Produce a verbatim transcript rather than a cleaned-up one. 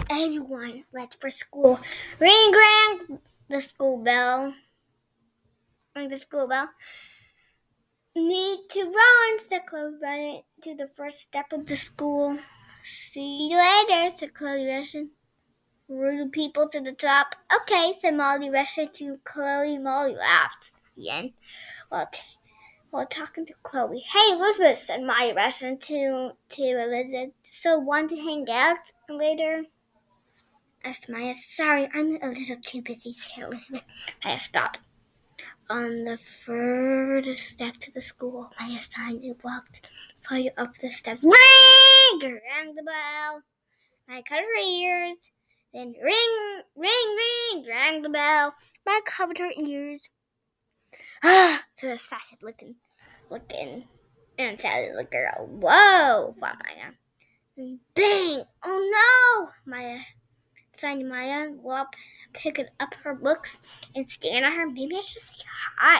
Everyone left for school. Ring, rang the school bell. Ring the school bell. Need to run, said Chloe, running to the first step of the school. See you later, said Chloe, rushing through the people to the top. Okay, said Molly, rushing to Chloe. Molly laughed again while, t- while talking to Chloe. Hey, Elizabeth, said Molly, rushing to, to Elizabeth. So want to hang out later? Asked Maya. Sorry, I'm a little too busy, said Elizabeth. Maya stopped on the furthest step to the school. Maya silently walked slowly up the steps. Ring! Rang the bell. Maya covered her ears. Then ring, ring, ring, rang the bell. Maya covered her ears. Ah, said the sassy looking, looking, and said the girl. Whoa, thought Maya. And bang! Oh no! Maya sighed Maya, while picking up her books and staring at her. Maybe I should say hi.